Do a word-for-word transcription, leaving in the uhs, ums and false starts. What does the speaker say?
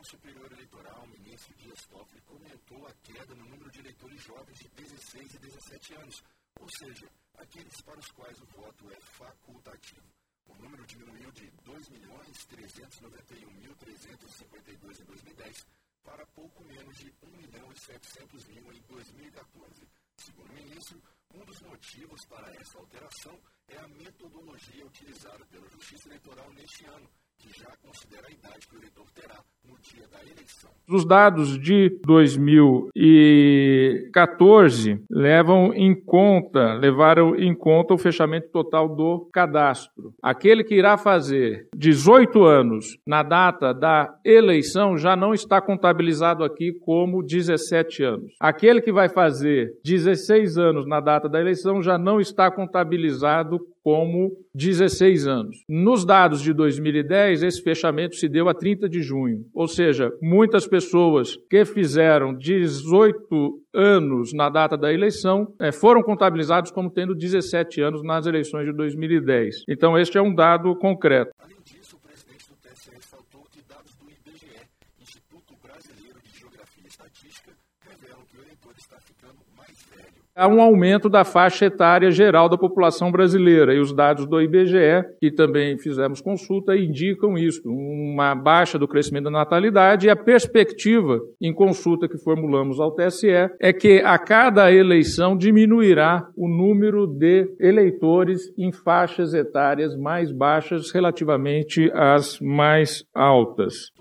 Superior Eleitoral, ministro Dias Toffoli, comentou a queda no número de eleitores jovens de dezesseis e dezessete anos, ou seja, aqueles para os quais o voto é facultativo. O número diminuiu de dois milhões trezentos e noventa e um mil trezentos e cinquenta e dois em dois mil e dez para pouco menos de um milhão e setecentos mil em dois mil e quatorze. Segundo o ministro, um dos motivos para essa alteração é a metodologia utilizada pela Justiça Eleitoral neste ano, que já considera a idade que o eleitor terá no dia da eleição. Os dados de dois mil e quatorze levam em conta, levaram em conta o fechamento total do cadastro. Aquele que irá fazer dezoito anos na data da eleição já não está contabilizado aqui como dezessete anos. Aquele que vai fazer dezesseis anos na data da eleição já não está contabilizado como dezesseis anos. Nos dados de dois mil e dez, esse fechamento se deu a trinta de junho, ou seja, muitas pessoas que fizeram dezoito anos na data da eleição eh, foram contabilizados como tendo dezessete anos nas eleições de dois mil e dez. Então, este é um dado concreto. Além disso, o presidente do T S E ressaltou que dados do I B G E, Instituto Brasileiro de Geografia e Estatística, revelam que o eleitor está ficando mais velho. Há um aumento da faixa etária geral da população brasileira e os dados do I B G E, que também fizemos consulta, indicam isso, uma baixa do crescimento da natalidade e a perspectiva em consulta que formulamos ao T S E é que a cada eleição diminuirá o número de eleitores em faixas etárias mais baixas relativamente às mais altas.